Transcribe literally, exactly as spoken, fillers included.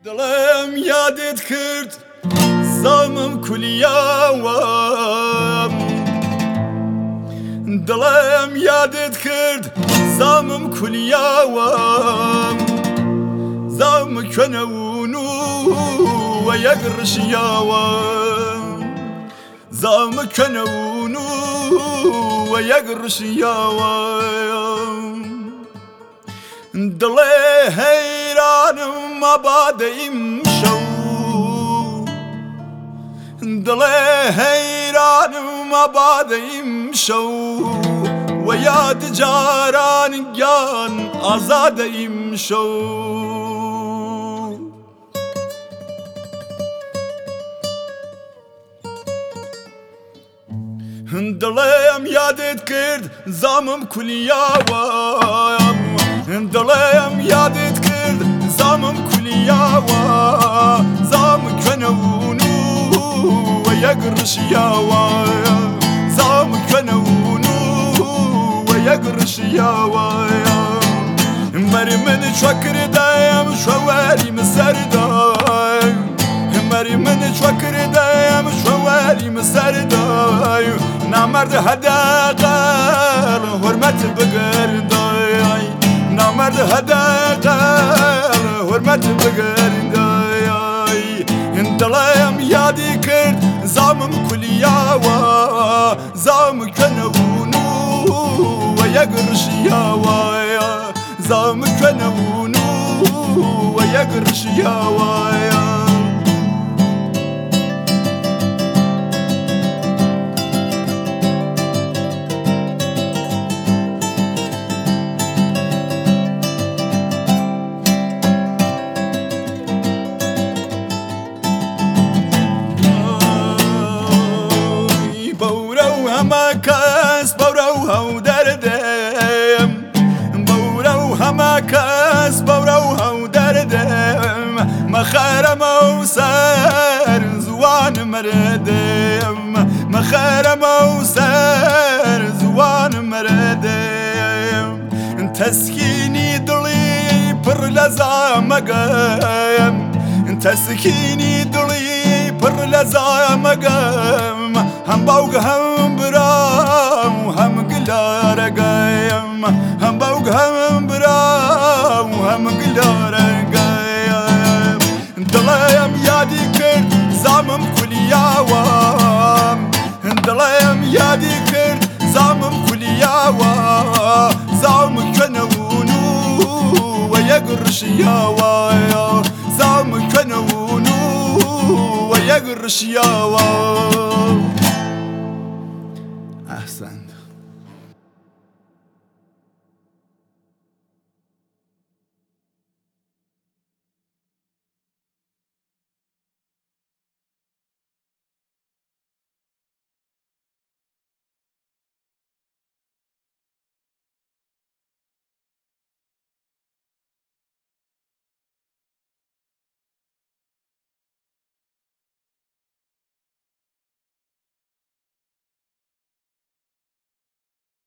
دڵێم یادت کرد زامم کولیاوەم دڵێم یادت کرد زامم کولیاوەم زام کوێنەون و یەک ڕشیاوەم زام کوێنەون و یەک ڕشیاوەم دڵێ هەیرانم مەبادەیم شەو دڵێ هەیرانم مەبادەیم شەو و یاد جاران گیان ئازادەیم شەو دڵێم یادت کرد زامم کولیاوەم دڵێم یادت کرد زامم کولیاوە زام کوێنەون و یەک ڕشیاوە زام کوێنەون و یەک ڕشیاوە مەری من چۆکردەم شۆوەریم سەردای مەری من چۆکردەم شۆوەریم سەردای نامەرد هەدەقەڵ حورمەت بگەردای نامەرد هەدەقەڵ حورمەت بگەردای دڵێم یادی کرد زامم کولیاوە زام کوێنەون و یەک ڕشیاوە زام کوێنەون و یەک ڕشیاوە هەمە کەس بەورە و هەو دەردێم بەورە و هەمە کەس بەورە و هەو دەردێم مەخەرەمە و سەر زوان مەرەدێم مەخەرەمە و سەر زوان مەرەدێم تەسکینی دڵی پڕ لە زامەگەم تەسکینی دڵی پڕ لە زامەگەم هەم باوک هەم برام و هەم گلارەگەیم هەم باوک هەم برام و هەم گلارەگەیم دڵێم یادی کرد زامم کولیاوەم دڵێم یادی کرد زامم کولیاوە زام کوێنەون و یەک ڕشیاوە زام کوێنەون و یەک ڕشیاوە